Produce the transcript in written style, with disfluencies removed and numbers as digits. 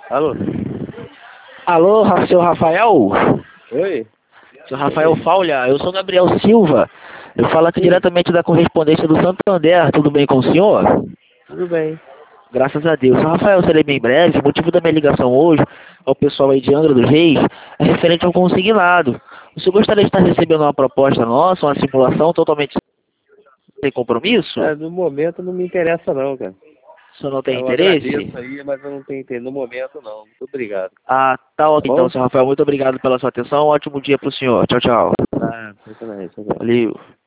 Alô? Alô, seu Rafael? Oi? Seu Rafael Faulha, eu sou Gabriel Silva. Eu falo aqui Sim, diretamente da correspondência do Santander. Tudo bem com o senhor? tudo bem. Graças a Deus. Seu Rafael, serei bem breve. O motivo da minha ligação hoje ao pessoal aí de Angra dos Reis é referente ao consignado. O senhor gostaria de estar recebendo uma proposta nossa, uma simulação totalmente sem compromisso? No momento não me interessa não, cara. O senhor não tem Eu interesse? agradeço aí, mas eu não tenho interesse no momento não. Muito obrigado. Ah, tá Tá ok então, bom? seu Rafael. Muito obrigado pela sua atenção. Um ótimo dia para o senhor. Tchau, tchau. Tá, fica na rede, tchau, tchau. Valeu.